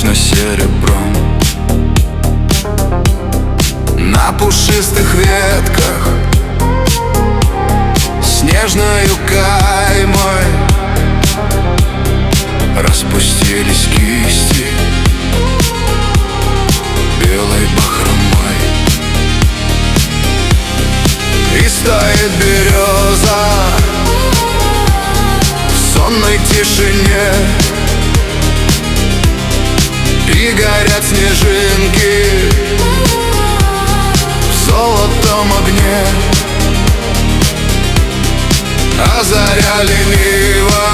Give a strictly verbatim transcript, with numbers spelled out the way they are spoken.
точно серебром. На пушистых ветках снежною каймой распустились кисти белой бахромой. И стоит береза в сонной тишине, и горят снежинки в золотом огне. А заря лениво